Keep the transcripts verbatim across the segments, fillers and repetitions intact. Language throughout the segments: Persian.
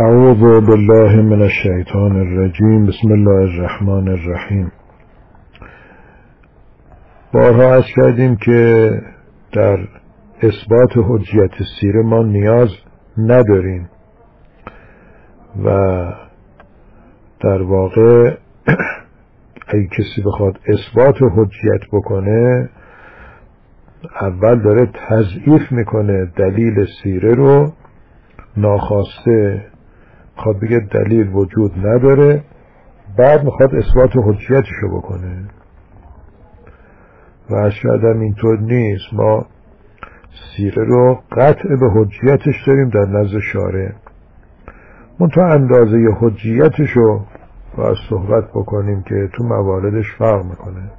اعوذ بالله من الشیطان الرجیم. بسم الله الرحمن الرحیم. بارها عرض کردیم که در اثبات حجیت سیره ما نیاز نداریم و در واقع اگه کسی بخواد اثبات حجیت بکنه اول داره تضعیف میکنه دلیل سیره رو، ناخواسته میخواد بگه دلیل وجود نداره، بعد میخواد اثبات حجیتشو بکنه و شاید هم اینطور نیست. ما سیره رو قطع به حجیتش داریم در نزد شارع، منتها اندازه حجیتشو باید صحبت بکنیم که تو مواردش فرق میکنه.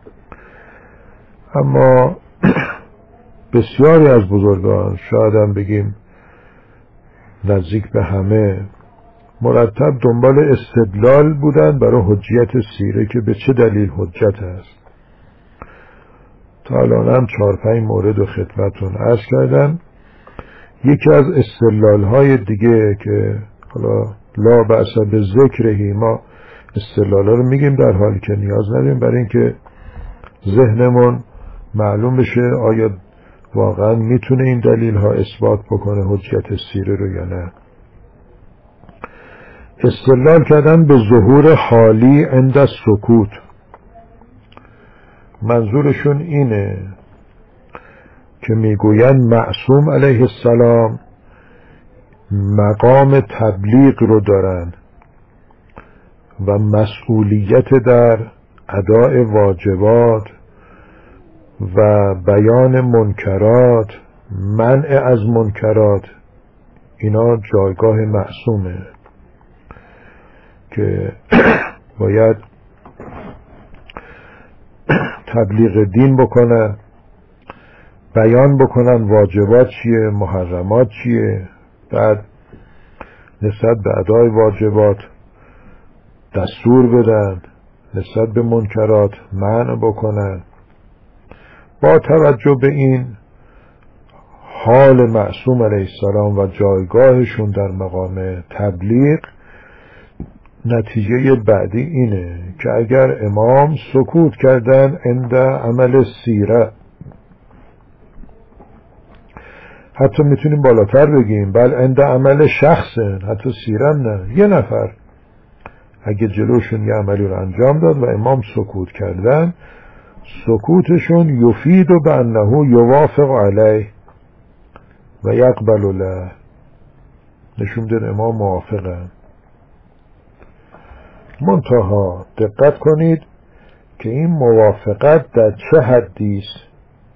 اما بسیاری از بزرگان، شاید هم بگیم نزدیک به همه، مرتب دنبال استدلال بودن برای حجیت سیره که به چه دلیل حجت است. تا الان هم چهار پنج مورد و خدمتون عرض کردم. یکی از استدلال های دیگه که حالا لا بأس به ذکرهی، ما استدلال ها رو میگیم در حالی که نیاز نداریم برای اینکه ذهنمون معلوم بشه آیا واقعا میتونه این دلیل ها اثبات بکنه حجیت سیره رو یا نه. استدلال کردن به ظهور حالی عند سکوت. منظورشون اینه که میگوین معصوم علیه السلام مقام تبلیغ رو دارن و مسئولیت در اداء واجبات و بیان منکرات، منع از منکرات، اینا جایگاه معصومه که باید تبلیغ دین بکنن، بیان بکنن واجبات چیه، محرمات چیه، بعد نسبت به ادای واجبات دستور بدن، نسبت به منکرات منع بکنن. با توجه به این حال معصوم علیه السلام و جایگاهشون در مقام تبلیغ، نتیجه بعدی اینه که اگر امام سکوت کردن عند عمل سیره، حتی میتونیم بالاتر بگیم بل عند عمل شخص، حتی سیره نه، یه نفر اگه جلوشون یه عملی رو انجام داد و امام سکوت کردن، سکوتشون یفید و بانه یوافق علیه و یقبل له، نشون داد امام موافقن. منتها دقت کنید که این موافقت در چه حدی است.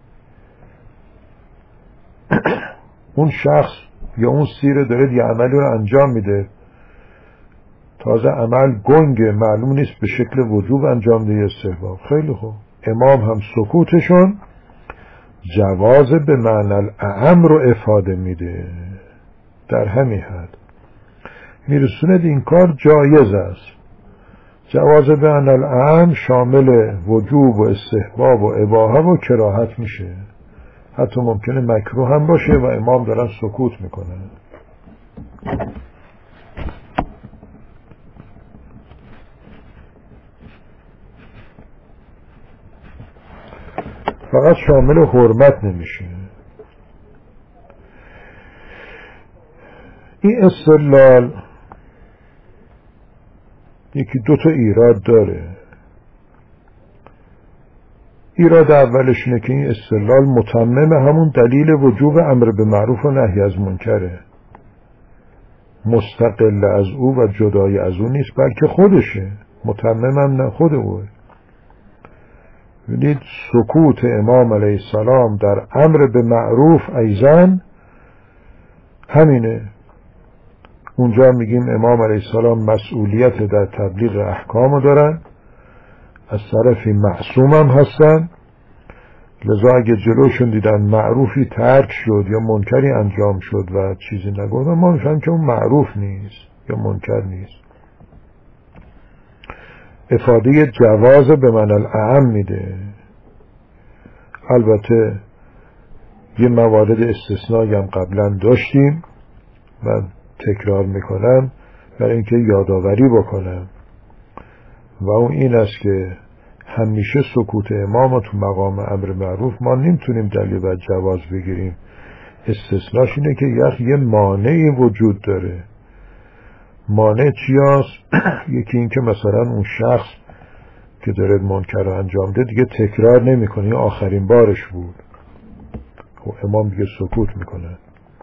اون شخص یا اون سیره داره یه عملی رو انجام میده، تازه عمل گنگه، معلوم نیست به شکل وجوب انجام ده یا استحباب، خیلی خوب، امام هم سکوتشون جواز به معنی الاعم رو افاده میده، در همین حد میرسوند این کار جایز است. جواز به معنی الاعم شامل وجوب و استحباب و اباحه و کراهت میشه، حتی ممکنه مکروه هم باشه و امام دارن سکوت میکنه. فقط شامل حرمت نمیشه. این استدلال یکی دو تا ایراد داره. ایراد اولش اینه که این استدلال متمم همون دلیل وجوب امر به معروف و نهی از منکره، مستقل از او و جدای از او نیست، بلکه خودشه، متمم هم نه خود اوه. ببینید سکوت امام علیه السلام در امر به معروف ایضاً همینه. اونجا میگیم امام علیه السلام مسئولیت در تبلیغ احکام دارن، از طرفی معصوم هم هستن، لذا اگه جلوشون دیدن معروفی ترک شد یا منکری انجام شد و چیزی نگفتن، ما میفهمیم که اون معروف نیست یا منکر نیست. افاده جواز به معنی الاعم میده. البته یه موارد استثنایی هم قبلا داشتیم و تکرار میکنم برای اینکه یادآوری بکنم و اون این است که همیشه سکوت امام تو مقام امر معروف ما نمیتونیم دلیل بر جواز بگیریم. استثناش اینه که یه مانعی وجود داره. مانع چی هست؟ یکی این که مثلا اون شخص که داره منکر رو انجام ده دیگه تکرار نمی کنه، آخرین بارش بود، خب امام دیگه سکوت میکنه.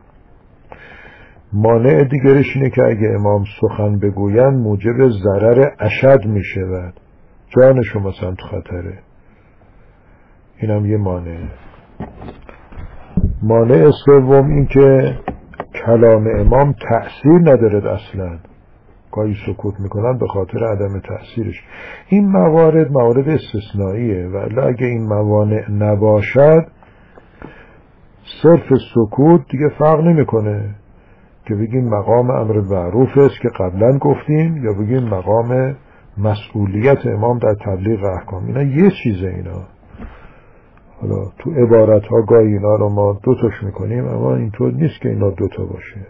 مانع دیگرش اینه که اگه امام سخن بگوین موجب ضرر اشد میشه و جانشو مثلا تو خطره. اینم یه مانع. مانع سوم این که کلام امام تأثیر نداره اصلا، گاهی سکوت میکنن به خاطر عدم تأثیرش. این موارد موارد استثنائیه و اگه این موانع نباشد صرف سکوت دیگه فرق نمیکنه که بگیم مقام امر معروف است که قبلا گفتیم یا بگیم مقام مسئولیت امام در تبلیغ احکام. اینا یه چیزه. اینا حالا تو عبارت ها گاهی اینا رو ما دوتاش میکنیم اما اینطور نیست که اینا دوتا باشه.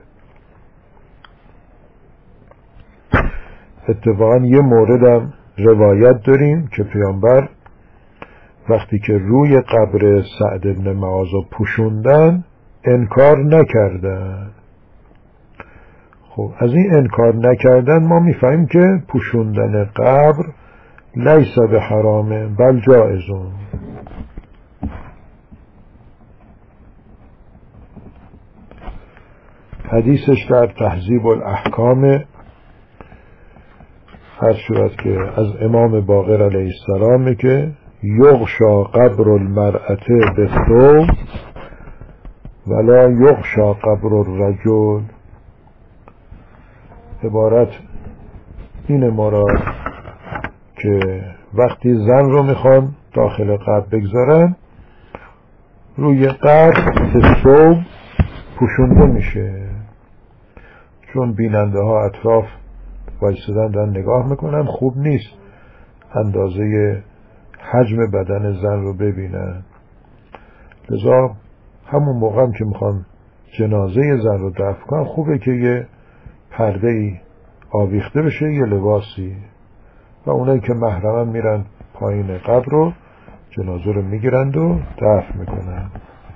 اتفاقا یه موردم روایت داریم که پیامبر وقتی که روی قبر سعد بن معاذ پوشوندن انکار نکردن. خب از این انکار نکردن ما میفهمیم که پوشوندن قبر لیس به حرامه بل جائزون. حدیثش در تهذیب الاحکام هر صورت که از امام باقر علیه السلام که یغشا قبر المرأة بالثوب ولا یغشا قبر الرجل. عبارت این مراد که وقتی زن رو میخوان داخل قبر بگذارن روی قبر به ثوب پوشونده میشه، چون بیننده ها اطراف وایسادن دارن نگاه میکنن، خوب نیست اندازه حجم بدن زن رو ببینن. لذا همون موقع هم که میخوان جنازه زن رو دفن کنن خوبه که یه پرده ای آویخته بشه، یه لباسی، و اونایی که محرمن میرن پایین قبر رو جنازه رو میگیرند و دفن میکنن.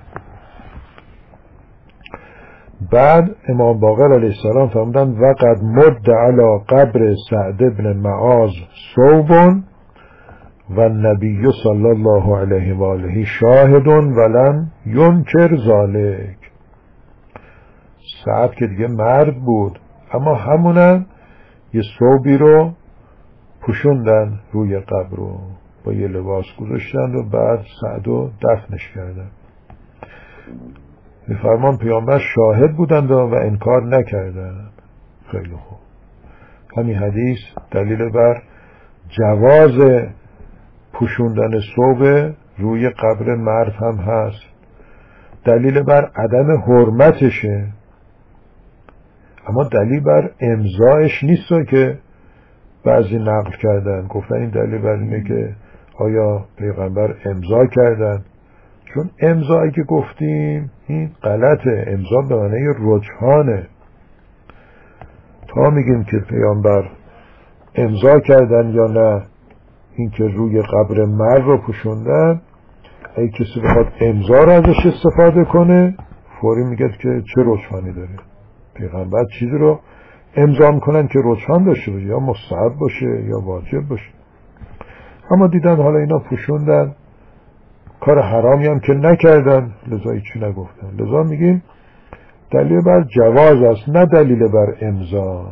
بعد امام باقر علیه السلام فرمودن وقد مد علی قبر سعد بن معاذ ثوب و النبی صلی الله علیه و آله شاهد ولم ینکر ذالک. سعد که دیگه مرد بود اما همونن یه ثوبی رو پوشوندن روی قبر رو با یه لباس گذاشتن و بعد سعد رو دفنش کردن. میفرمان پیامبر شاهد بودند و انکار نکردند. خیلی خوب. همین حدیث دلیل بر جواز پوشوندن ثوب روی قبر مرد هم هست. دلیل بر عدم حرمتشه، اما دلیل بر امضایش نیست که بعضی نقل کردن، گفتن این دلیل بر اینه که آیا پیغمبر امضا کردن، چون امضایی که گفتیم این غلطه. امضا به معنی رجحانه. تا میگیم که پیامبر امضا کردن یا نه، این که روی قبر مرد رو پوشوندن، اگه کسی بخواد امضا رو ازش استفاده کنه فوری میگه که چه رجحانی داره. پیغمبر چیزی رو امضا میکنن که رجحان داشته باشه، یا مستحب باشه یا واجب باشه. اما دیدن حالا اینا پوشوندن، کار حرامی هم که نکردن، لذا هیچی نگفتن. لذا میگیم دلیل بر جواز است نه دلیل بر امضا.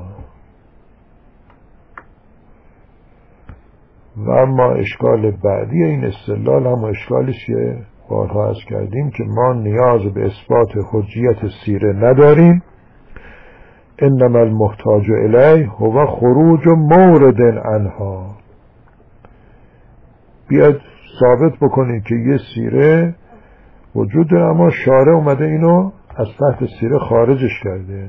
و اما اشکال بعدی این استدلال هم اشکالش که بارها عرض کردیم که ما نیاز به اثبات حجیت سیره نداریم. انما المحتاج الیه هو خروج مورد عنها. بیاد ثابت بکنید که یه سیره وجود داره اما شارع اومده اینو از تحت سیره خارجش کرده.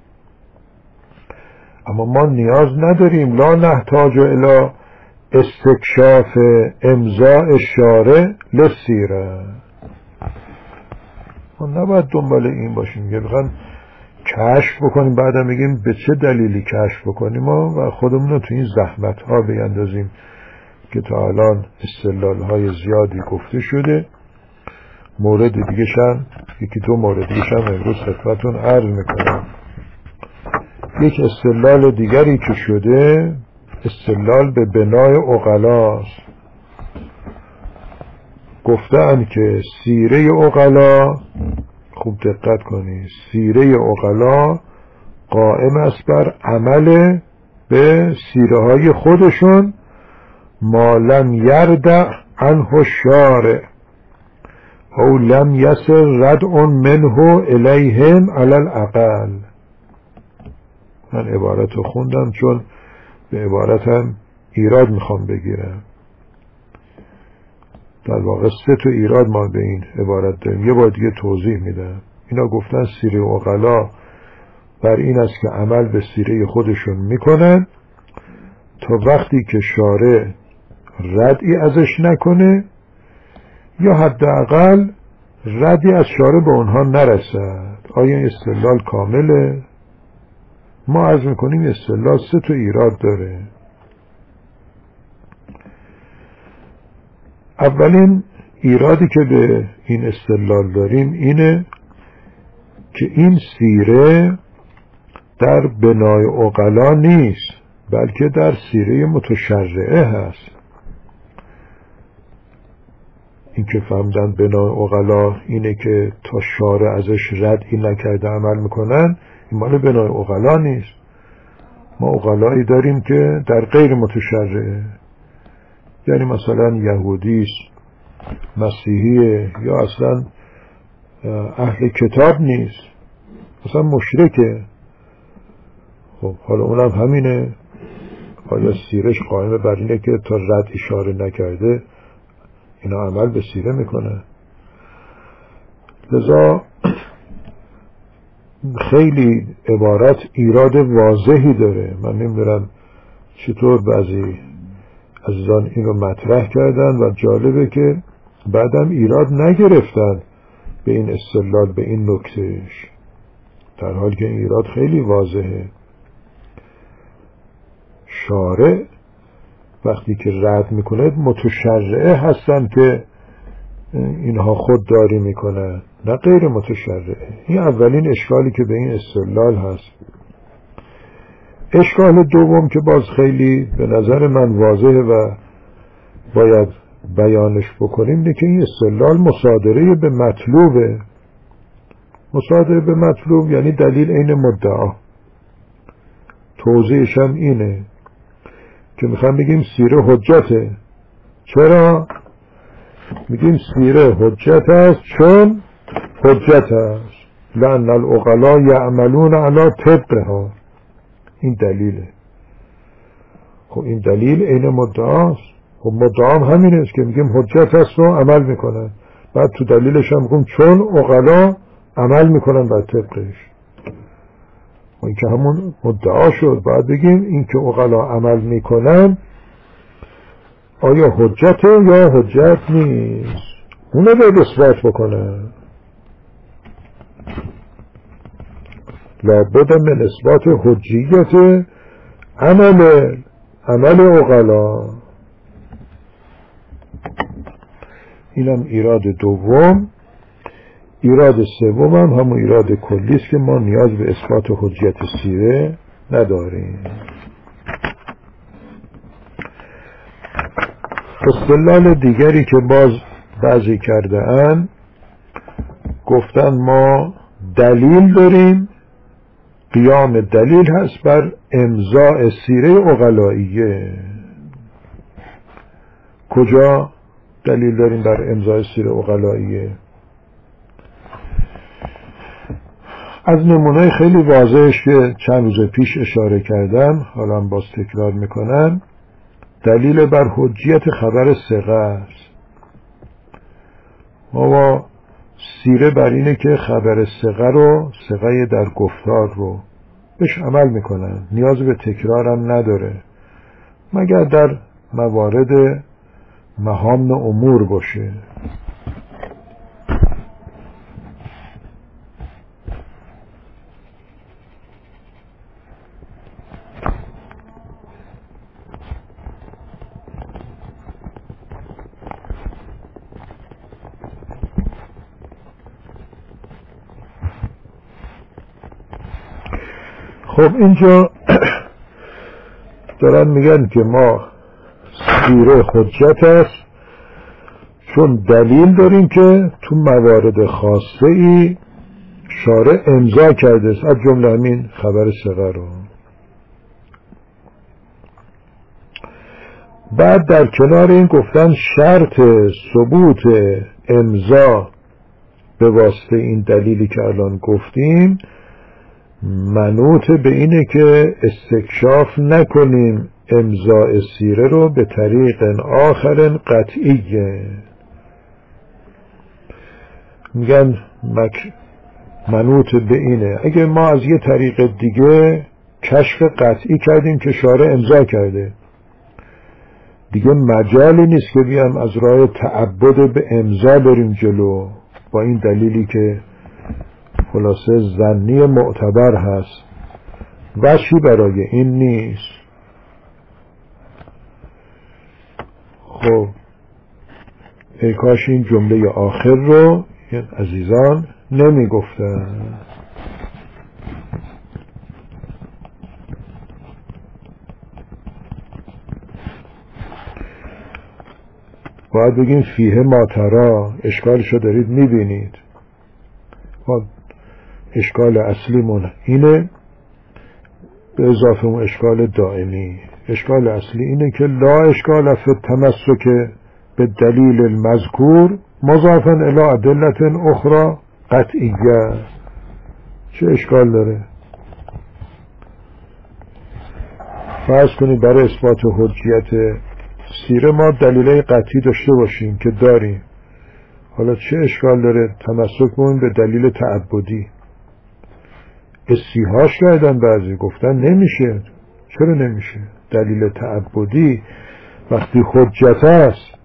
اما ما نیاز نداریم، لا نحتاج الی استکشاف امضاء شارع للسیره. ما نباید دنبال این باشیم که بخوان کشف بکنیم، بعدم بگیم به چه دلیلی کشف بکنیم و خودمون رو تو این زحمت ها بیندازیم که تا الان استدلال های زیادی گفته شده. مورد دیگه شم یکی دو مورد دیگه شم امروز خدمتتون عرض میکنم. یک استدلال دیگری که شده استدلال به بنای عقلاست. گفتن که سیره عقلا، خوب دقت کنید، سیره عقلا قائم است بر عمل به سیره های خودشون ما لم یردع عنه الشارع او لم یصل ردع منه الیهم علی الاقل. من عبارت رو خوندم چون به عبارتم ایراد میخوام بگیرم. در واقع سه تا ایراد ما به این عبارت داریم، یه بار دیگه توضیح میدم. اینا گفتن سیره عقلا بر این است که عمل به سیره خودشون میکنن تا وقتی که شارع ردی ازش نکنه یا حداقل ردی از شارع به اونها نرسد. آیا این استدلال کامله؟ ما عرض میکنیم استدلال سه تا ایراد داره. اولین ایرادی که به این استدلال داریم اینه که این سیره در بنای عقلا نیست بلکه در سیره متشرعه هست. این که فهمدن بنای عقلا اینه که تا شارع ازش ردی نکرده عمل میکنن، این مال بنای عقلا نیست. ما عقلایی داریم که در غیر متشرعه، یعنی مثلا یهودیست، مسیحیه، یا اصلا اهل کتاب نیست، اصلا مشرکه. خب حالا اونم همینه. آیا سیرش قائمه بر اینه که تا رد اشاره نکرده اینا عمل به سیره میکنه؟ لذا خیلی عبارت ایراد واضحی داره. من نمیدونم چطور بعضی عزیزان اینو مطرح کردن و جالبه که بعدم ایراد نگرفتن به این استدلال، به این نکتهش، در حالی که این ایراد خیلی واضحه. شارع وقتی که رد میکنه متشرعه هستن که اینها خودداری میکنن، نه غیر متشرعه. این اولین اشکالی که به این استدلال هست. اشکال دوم که باز خیلی به نظر من واضحه و باید بیانش بکنیم اینه که این استدلال مصادره به مطلوبه. مصادره به مطلوب یعنی دلیل عین مدعا. توضیحش هم اینه که میخوام بگیم سیره حجته. چرا؟ میگیم سیره حجت است چون حجت است، لأن العقلا یعملون علی طبقها. این دلیله. خب این دلیل عین مدعاست. خب مدعا هم همینه است که میگیم حجت است و عمل میکنن، بعد تو دلیلش هم میگیم چون عقلا عمل میکنن بر طبقش. این که همون مدعا شد. بعد بگیم این که عقلا عمل میکنن آیا حجته یا حجت نیست، اونو باید اثبات بکنن. لابد من اثبات حجیت عمل عمل عقلا. اینم ایراد دوم. ایراد سوم هم همون ایراد کلی است که ما نیاز به اثبات حجیت سیره نداریم. استدلال دیگری که باز بعضی کرده اند، گفتن ما دلیل داریم، قیام دلیل هست بر امضاء سیره عقلائیه. کجا دلیل داریم بر امضاء سیره عقلائیه؟ از نمونه خیلی واضحش که چند روز پیش اشاره کردم، حالا هم باز تکرار میکنم، دلیل بر حجیت خبر ثقه است. ما با سیره بر اینه که خبر ثقه رو، ثقه در گفتار رو بهش عمل میکنن، نیاز به تکرار هم نداره مگر در موارد مهام امور باشه. خب اینجا دارن میگن که ما سیره حجت است چون دلیل داریم که تو موارد خاصه ای شارع امضا کرده است، از جمله همین خبر صغر رو. بعد در کنار این گفتن شرط ثبوت امضا به واسطه این دلیلی که الان گفتیم منوط به اینه که استکشاف نکنیم امضاء سیره رو به طریق آخر قطعیه. میگن مک منوط به اینه اگه ما از یه طریق دیگه کشف قطعی کردیم که شارع امضا کرده، دیگه مجالی نیست که بیام از راه تعبد به امضا بریم جلو با این دلیلی که خلاصه ظنی معتبر هست. وجهی برای این نیست. خب ای کاش این جمله آخر رو این عزیزان نمی گفتن. باید بگیم فیه ماترا، اشکالشو دارید میبینید. خب اشکال اصلیمون اینه به اضافه اون اشکال دائمی. اشکال اصلی اینه که لا اشکال فی التمسک به دلیل المذکور مضافا الی ادلت اخرى قطعیه. چه اشکال داره؟ فرض کنید برای اثبات حجیت سیره ما دلیل قطعی داشته باشیم که داریم، حالا چه اشکال داره تمسک کنیم به دلیل تعبدی؟ استیحاش کردن بعضی، گفتن نمیشه. چرا نمیشه؟ دلیل تعبدی وقتی حجت است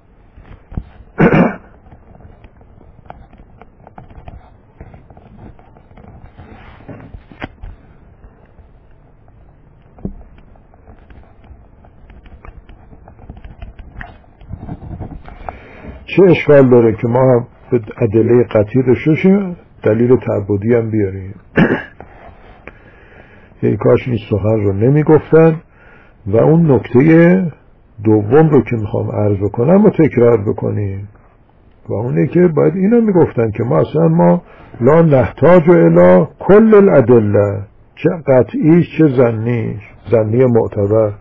چه اشکال داره که ما هم به ادله قطعی داشته باشیم دلیل تعبدی هم بیاریم؟ یه کاش این سخن رو نمی گفتن. و اون نکته دوم رو که میخوام عرض بکنم و تکرار بکنیم و اونه که باید اینو می گفتن که ما اصلا ما لا نحتاج الی کل الادله، چه قطعیش چه ظنیش، ظنی معتبر.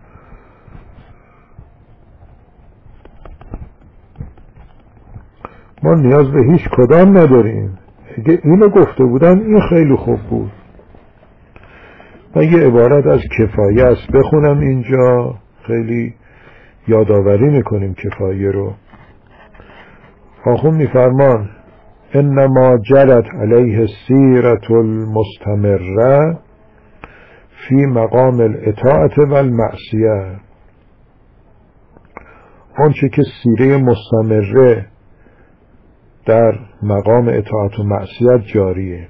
ما نیاز به هیچ کدام نداریم. اگه اینو گفته بودن این خیلی خوب بود. من یه عبارت از کفایه است بخونم اینجا، خیلی یادآوری میکنیم کفایه رو. آخون میفرمان انما جرت علیه سیرت المستمره فی مقام الاطاعت و المعصیه. آنچه که سیره مستمره در مقام اطاعت و معصیت جاریه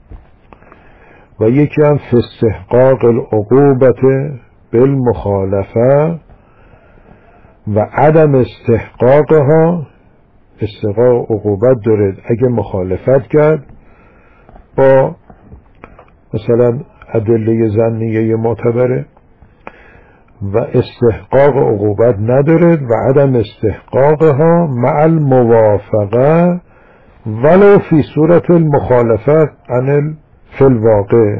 و یکی هم فی استحقاق العقوبت بالمخالفه و عدم استحقاقها. استحقاق عقوبت داره اگه مخالفت کرد با مثلا ادله ظنیه معتبره و استحقاق عقوبت نداره و عدم استحقاقها مع الموافقه ولو فی صورت المخالفت عن فی الواقع.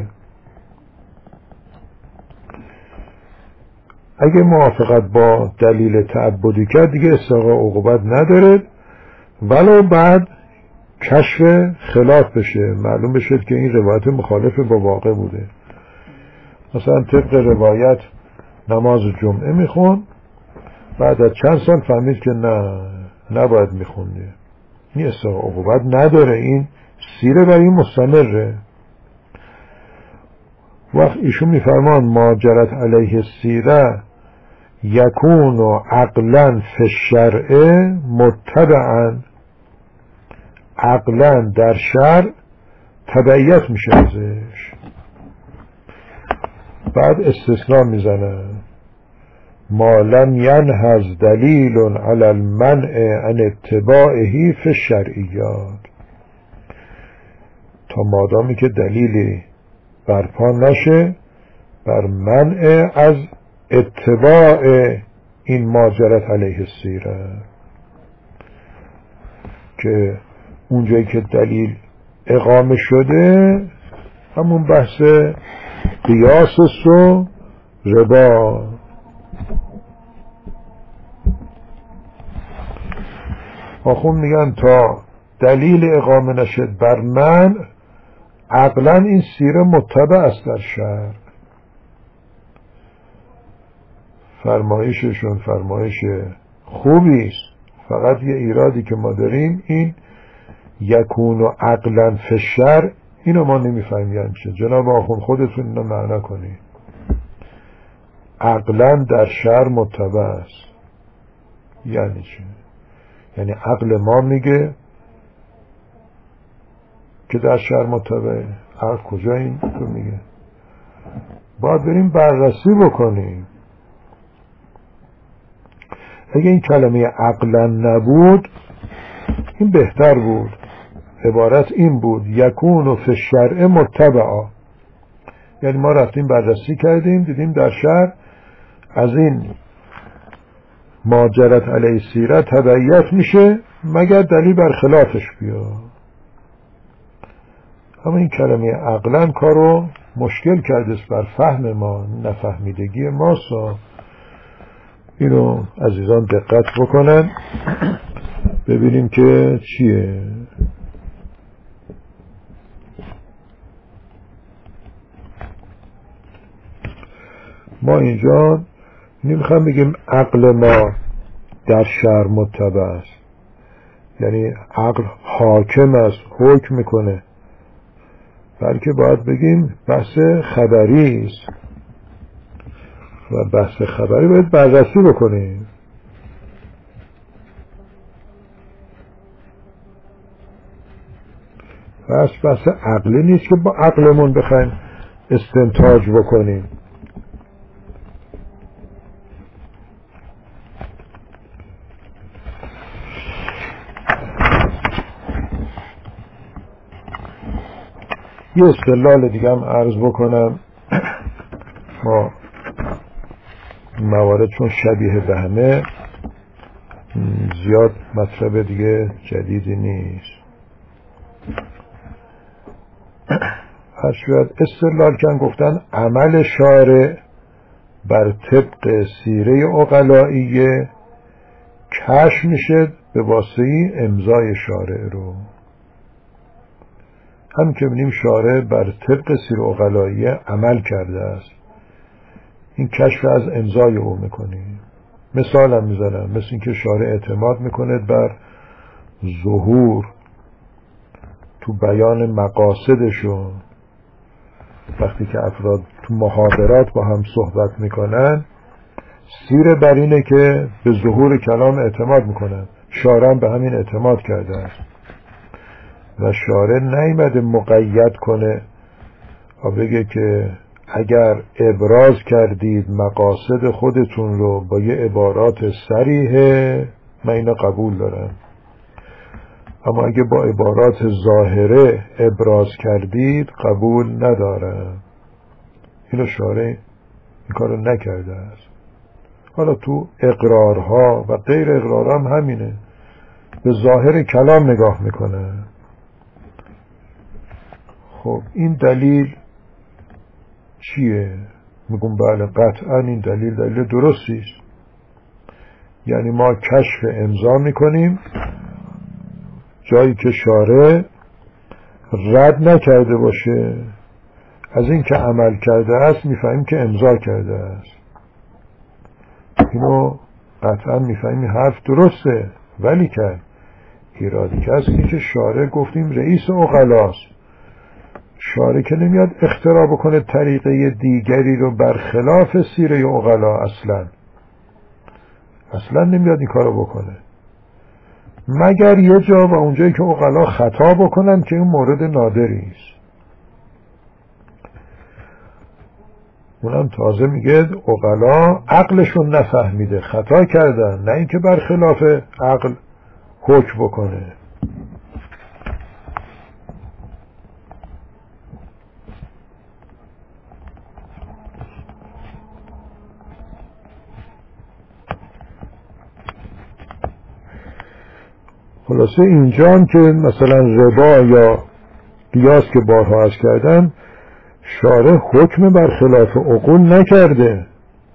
اگه موافقت با دلیل تعبدی کرد دیگه استحقاق عقوبت نداره ولو بعد کشف خلاف بشه، معلوم بشه که این روایت مخالف با واقع بوده. مثلا طبق روایت نماز جمعه میخون، بعد از چند سال فهمید که نه نباید میخونده، این استحقاق عقوبت نداره، این سیره برای مستمره. وقت ایشون میفرمان ما جرت علیه سیره یکون و عقلا فی الشرع متبعا. عقلا در شرع تبعیت میشه ازش. بعد استثناء میزنه ما لم ینهض دلیل علی المنع عن اتباعه فی الشرعیات. تا مادامی که دلیلی برپا نشه بر منع از اتباع این ماجرت علیه السیره، که اونجایی که دلیل اقامه شده همون بحث قیاس و ربا. آخون میگن تا دلیل اقامه نشد بر من، عقلا این سیره متبع است در شرع. فرمایششون فرمایش خوبی است، فقط یه ایرادی که ما داریم این یکون و عقلا فی الشرع، اینو ما نمیفهمیم یعنی چه. جناب آخوند خودتون اینو معنا کنید. عقلا در شرع متبع است یعنی چه؟ یعنی عقل ما میگه که در شرع متبعه. عقل کجا این رو میگه؟ باید بریم بررسی بکنیم. اگه این کلمه عقلا نبود این بهتر بود. عبارت این بود یکون فی الشرع متبعا، یعنی ما رفتیم بررسی کردیم دیدیم در شرع از این ماجرت علیه السیره تبعیت میشه مگر دلیل بر خلافش بیاد. اما این کلمه عقلا کارو مشکل کرده بر فهم ما، نفهمیدگی ماست. اینو عزیزان دقت بکنن ببینیم که چیه. ما اینجا نمیخوام بگیم عقل ما در شرع متبع است، یعنی عقل حاکم است حکم میکنه، بلکه باید بگیم بحث خبری است و بحث خبری باید بررسی بکنیم. بحث بحث عقلی نیست که با عقلمون بخوایم استنتاج بکنیم. یه استدلال دیگه هم عرض بکنم. ما موارد چون شبیه به همه زیاد مطلب دیگه جدیدی نیست. هر شاید استدلال کن گفتن عمل شارع بر طبق سیره عقلائیه کشف میشه به واسطه امضای شارع رو. هم که بینیم شارع بر طبق سیره عقلائیه عمل کرده است، این کشف از امضای او میکنیم. مثال هم میزنم، مثل این که شارع اعتماد میکنه بر ظهور تو بیان مقاصدشون. وقتی که افراد تو محاضرات با هم صحبت میکنن سیر بر اینه که به ظهور کلام اعتماد میکنن. شارع به همین اعتماد کرده است و شارع نیامده مقید کنه و بگه که اگر ابراز کردید مقاصد خودتون رو با یه عبارات صریحه من اینو قبول دارم، اما اگه با عبارات ظاهره ابراز کردید قبول ندارم. اینو شارع این کارو نکرده است. حالا تو اقرارها و غیر اقرارها هم همینه، به ظاهر کلام نگاه میکنه. خب این دلیل چیه؟ میگم بله قطعا این دلیل دلیل درستی است. یعنی ما کشف امضا میکنیم جایی که شارع رد نکرده باشه، از این که عمل کرده است میفهمیم که امضا کرده است. اینو قطعا میفهمیم حرف درسته، ولی که ایرادی که از این که شارع گفتیم رئیس عقلاست، شارع که نمیاد اختراع بکنه طریقه دیگری رو برخلاف سیره عقلا. اصلا اصلا نمیاد این کارو بکنه مگر یه جا و اونجایی که عقلا خطا بکنن که اون مورد نادری است. اونم تازه میگه عقلا عقلشون نفهمیده خطا کردن، نه اینکه برخلاف عقل حکم بکنه. خلاصه اینجا هم که مثلا ربا یا قیاس که بارها عرض کردم، شارع حکم برخلاف عقول نکرده،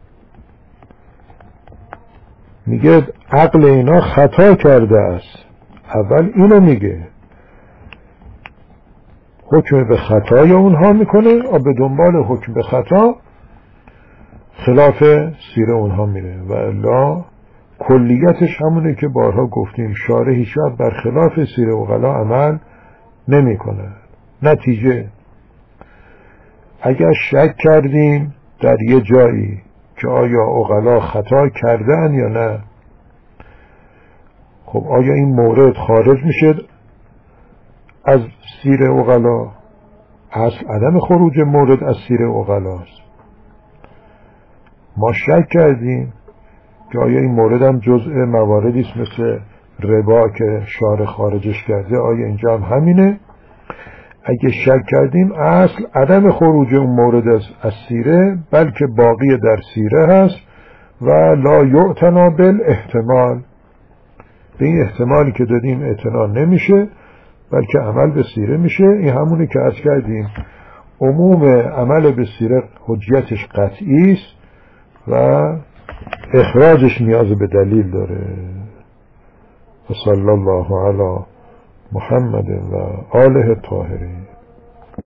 میگه عقل اینا خطا کرده است. اول اینو میگه، حکم به خطای اونها میکنه و به دنبال حکم به خطا خلاف سیر اونها میره. و الا کلیتش همونه که بارها گفتیم، شارع هیچ وقت بر خلاف سیر عقلا عمل نمیکنه. نتیجه اگر شک کردیم در یه جایی که آیا عقلا خطا کردن یا نه، خب آیا این مورد خارج میشه از سیر عقلا؟ اصل عدم خروج مورد از سیر عقلاست. ما شک کردیم که آیا این مورد هم جزء مواردی است مثل ربا که شارع خارجش کرده، آیا اینجا هم همینه؟ اگه شک کردیم اصل عدم خروج اون مورد از سیره، بلکه باقی در سیره هست و لا یعتنا بالاحتمال، به این احتمالی که دادیم اعتنا نمیشه بلکه عمل به سیره میشه. این همونه که عرض کردیم عموم عمل به سیره حجیتش قطعی است و اخراجش نیاز به دلیل داره. و صلی الله علی محمد و آله الطاهرین.